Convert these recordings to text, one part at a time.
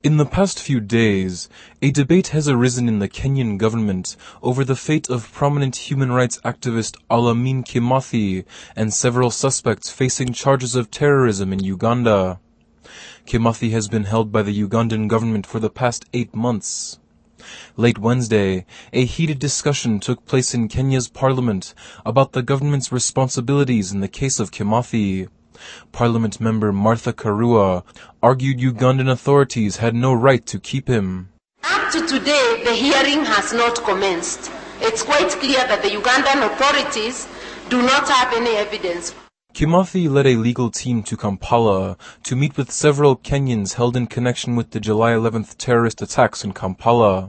In the past few days, a debate has arisen in the Kenyan government over the fate of prominent human rights activist Al-Amin Kimathi and several suspects facing charges of terrorism in Uganda. Kimathi has been held by the Ugandan government for the past 8 months. Late Wednesday, a heated discussion took place in Kenya's parliament about the government's responsibilities in the case of Kimathi. Parliament member Martha Karua argued Ugandan authorities had no right to keep him. Up to today, the hearing has not commenced. It's quite clear that the Ugandan authorities do not have any evidence. Kimathi led a legal team to Kampala to meet with several Kenyans held in connection with the July 11th terrorist attacks in Kampala.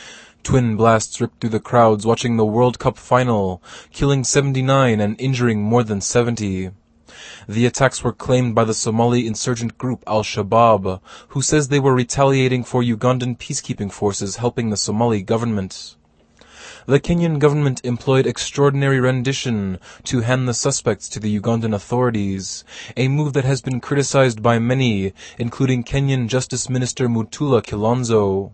Twin blasts ripped through the crowds watching the World Cup final, killing 79 and injuring more than 70. The attacks were claimed by the Somali insurgent group Al-Shabaab, who says they were retaliating for Ugandan peacekeeping forces helping the Somali government. The Kenyan government employed extraordinary rendition to hand the suspects to the Ugandan authorities, a move that has been criticized by many, including Kenyan Justice Minister Mutula Kilonzo.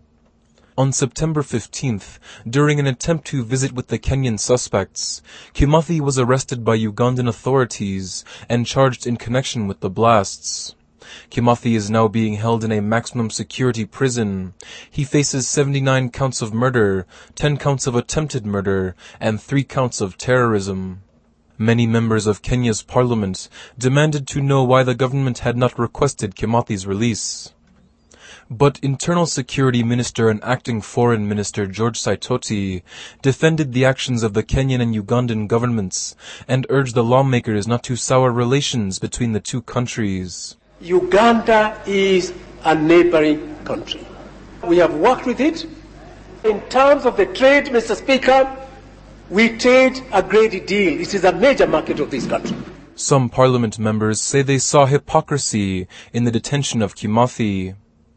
On September 15th, during an attempt to visit with the Kenyan suspects, Kimathi was arrested by Ugandan authorities and charged in connection with the blasts. Kimathi is now being held in a maximum security prison. He faces 79 counts of murder, 10 counts of attempted murder, and 3 counts of terrorism. Many members of Kenya's parliament demanded to know why the government had not requested Kimathi's release. But Internal Security Minister and Acting Foreign Minister George Saitoti defended the actions of the Kenyan and Ugandan governments and urged the lawmakers not to sour relations between the two countries. Uganda is a neighboring country. We have worked with it. In terms of the trade, Mr. Speaker, we trade a great deal. It is a major market of this country. Some parliament members say they saw hypocrisy in the detention of Kimathi.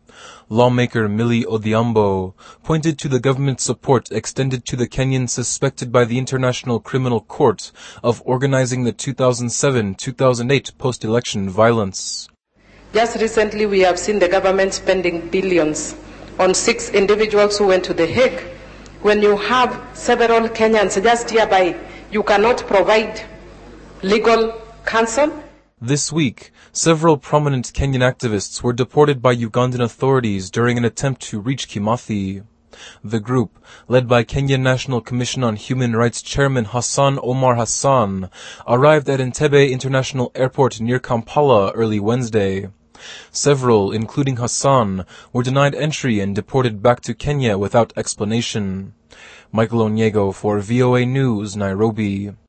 Lawmaker Millie Odhiambo pointed to the government's support extended to the Kenyans suspected by the International Criminal Court of organizing the 2007-2008 post-election violence. Just recently, we have seen the government spending billions on 6 individuals who went to The Hague. When you have several Kenyans just hereby, you cannot provide legal counsel. This week, several prominent Kenyan activists were deported by Ugandan authorities during an attempt to reach Kimathi. The group, led by Kenya National Commission on Human Rights Chairman Hassan Omar Hassan, arrived at Entebbe International Airport near Kampala early Wednesday. Several, including Hassan, were denied entry and deported back to Kenya without explanation. Michael Onyego for VOA News, Nairobi.